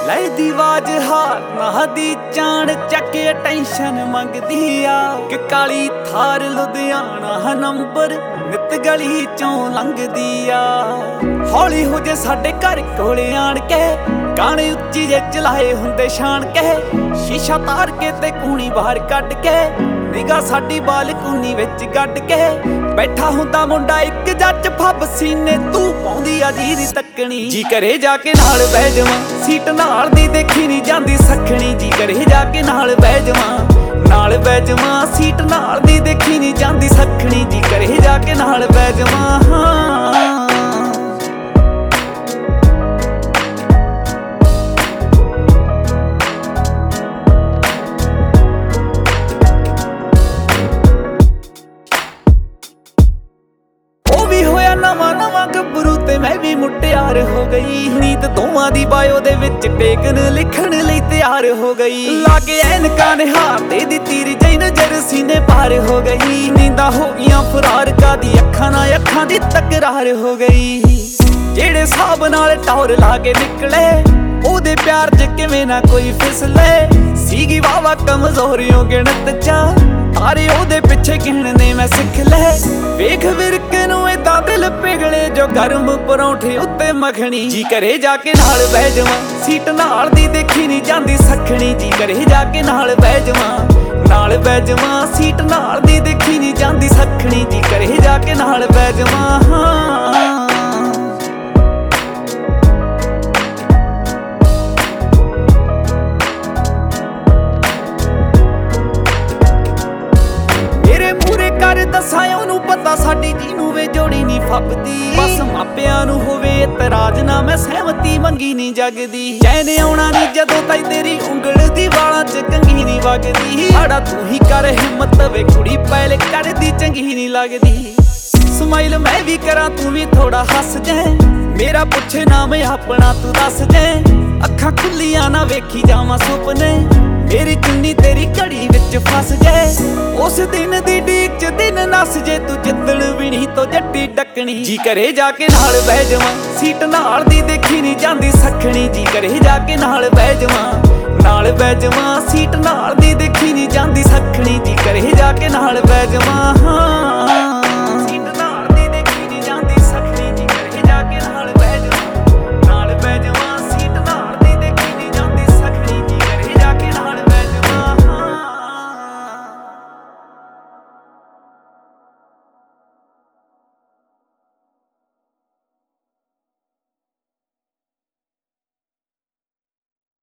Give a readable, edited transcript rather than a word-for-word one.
ਲੈਦੀ ਆਵਾਜ਼ ਹਾਰ ਨਾ ਦੀ ਚਾਣ ਚੱਕੇ ਟੈਨਸ਼ਨ ਮੰਗਦੀ ਆ ਕਿ ਕਾਲੀ ਥਾਰ ਲੁਧਿਆਣਾ ਨੰਬਰ ਨਿਤ ਗਲੀ ਚੋਂ ਲੰਘਦੀ ਆ। ਹੌਲੀ ਹੋ ਜੇ ਸਾਡੇ ਘਰ ਕੋਲੇ ਆਣ ਕੇ ਗਾਣੇ ਉੱਚੀ ਜੇ ਚਲਾਏ ਹੁੰਦੇ ਸ਼ਾਨ ਕੇ ਸ਼ੀਸ਼ਾ ਤਾਰ ਕੇ ਤੇ ਕੂਣੀ ਬਾਹਰ ਕੱਢ ਕੇ ਨਿਗਾ ਸਾਡੀ ਬਾਲਕੋਨੀ ਵਿੱਚ ਗੱਡ ਕੇ ਬੈਠਾ ਹੁੰਦਾ ਮੁੰਡਾ ਇੱਕ ਜੱਜ ਫੱਬ ਸੀਨੇ ਤੂੰ ਪਾਉਂਦੀ ਆ ਜੀਰੀ ਤੱਕਣੀ। ਜੀ ਕਰੇ ਜਾ ਕੇ ਨਾਲ ਬਹਿ ਜਾਵਾਂ ਸੀਟ ਨਾਲ ਦੀ ਦੇਖੀ ਨਹੀਂ ਜਾਂਦੀ ਸਖਣੀ। ਜੀ ਕਰੇ ਜਾ ਕੇ ਨਾਲ ਬਹਿ ਜਾਵਾਂ ਸੀਟ ਨਾਲ ਦੀ ਦੇਖੀ ਨਹੀਂ ਜਾਂਦੀ ਸਖਣੀ। ਜੀ ਕਰੇ ਜਾ ਕੇ ਨਾਲ ਬਹਿ ਜਾਵਾਂ ਨਵਾਂ ਗੱਭਰੂ ਤੇ ਮੈਂ ਵੀ ਮੁਟਿਆਰ ਹੋ ਗਈ। ਨੀਤ ਦੋਵਾਂ ਦੀ ਬਾਇਓ ਦੇ ਵਿੱਚ ਟੇਕਨ ਲਿਖਣ ਲਈ ਤਿਆਰ ਹੋ ਗਈ। ਲਾਗੇ ਐਨਕਾਂ ਨੇ ਹਾਰਦੇ ਦੀ ਤੀਰ ਜਈ ਨਜ਼ਰ ਸੀਨੇ ਪਾਰ ਹੋ ਗਈ। ਨੀਂਦਾਂ ਹੋ ਗਈਆਂ ਫਰਾਰ ਕਾਦੀ ਅੱਖਾਂ ਨਾਲ ਅੱਖਾਂ ਦੀ ਤਕਰਾਰ ਹੋ ਗਈ। ਜਿਹੜੇ ਸਾਬ ਨਾਲ ਟੌਰ ਲਾ ਕੇ ਨਿਕਲੇ ਉਹਦੇ ਪਿਆਰ 'ਚ ਕਿਵੇਂ ਨਾ ਕੋਈ ਫਿਸਲੇ। ਸੀਗੀ ਵਾਵਾ ਕਮਜ਼ੋਰੀਆਂ ਗਿਣਤ ਚਾ ਤਾਰੇ ਉਹਦੇ ਪਿੱਛੇ ਗਿਣਨੇ ਮੈਂ ਸਿੱਖ ਲੈ। ਵੇਖ ਵਿਰਕੇ ਨੂੰ ਏਦਾਂ ਦਿਲ ਪਿਘਲੇ ਜੋ ਗਰਮ ਪਰੌਂਠੇ ਉੱਤੇ ਮੱਖਣੀ। ਜੀ ਕਰੇ ਜਾ ਕੇ ਨਾਲ ਬਹਿ ਜਾਵਾਂ ਸੀਟ ਨਾਲ ਦੀ ਦੇਖੀ ਨਹੀਂ ਜਾਂਦੀ ਸਖਣੀ। ਜੀ ਕਰੇ ਜਾ ਕੇ ਨਾਲ ਬਹਿ ਜਾਵਾਂ ਸੀਟ ਨਾਲ ਦੀ ਦੇਖੀ ਨਹੀਂ ਜਾਂਦੀ ਸਖਣੀ। ਜੀ ਕਰੇ ਜਾ ਕੇ ਨਾਲ ਬਹਿ ਜਾਵਾਂ ਦੱਸਾਂ ਉਹਨੂੰ ਪਤਾ ਸਾਡੀ ਜੀ ਨੂੰ ਵੇ ਜੋੜੀ ਨਹੀਂ ਫੱਬਦੀ। ਬਸ ਮਾਪਿਆਂ ਨੂੰ ਹੋਵੇ ਇਤਰਾਜ਼ ਨਾ ਮੈਂ ਸਹਿਮਤੀ ਮੰਗੀ ਨਹੀਂ ਜਗਦੀ। ਚੈਨ ਆਉਣਾ ਨਹੀਂ ਜਦੋਂ ਤਾਈ ਤੇਰੀ ਉਂਗਲ ਦੀ ਵਾਲਾਂ 'ਚ ਕੰਘੀ ਨਹੀਂ ਵਗਦੀ। ਸਾਡਾ ਤੂੰ ਹੀ ਕਰ ਹਿੰਮਤ ਵੇ ਕੁੜੀ ਪਹਿਲੇ ਕਰਦੀ ਚੰਗੀ ਨਹੀਂ ਲੱਗਦੀ। ਸਮਾਈਲ ਮੈਂ ਵੀ ਕਰਾਂ ਤੂੰ ਵੀ ਥੋੜਾ ਹੱਸ ਜੈ ਮੇਰਾ ਪੁੱਛੇ ਨਾਮ ਆਪਣਾ ਤੂੰ ਦੱਸ ਜੈ। ਅੱਖਾਂ ਖੁੱਲੀਆਂ ਨਾ ਵੇਖੀ ਜਾਵਾਂ ਸੁਪਨੇ ਮੇਰੀ ਚੁੰਨੀ ਤੇਰੀ ਘੜੀ ਵਿੱਚ ਫਸ ਜਾਏ। ਉਸ ਦਿਨ ਦੀ ਡੀਕ 'ਚ ਦਿਨ ਨੱਸ ਜੇ ਤੂੰ ਜਿੱਦਣ ਵੀ ਨਹੀਂ ਤੋਂ ਜੱਟੀ ਡੱਕਣੀ। ਜੀ ਕਰੇ ਜਾ ਕੇ ਨਾਲ ਬਹਿ ਜਾਵਾਂ ਸੀਟ ਨਾਲ ਦੀ ਦੇਖੀ ਨਹੀਂ ਜਾਂਦੀ ਸਖਣੀ। ਜੀ ਕਰੇ ਜਾ ਕੇ ਨਾਲ ਬਹਿ ਜਾਵਾਂ ਸੀਟ ਨਾਲ ਦੀ ਦੇਖੀ ਨਹੀਂ ਜਾਂਦੀ ਸਖਣੀ। ਜੀ ਕਰੇ ਜਾ ਕੇ ਨਾਲ ਬਹਿ ਜਾਵਾਂ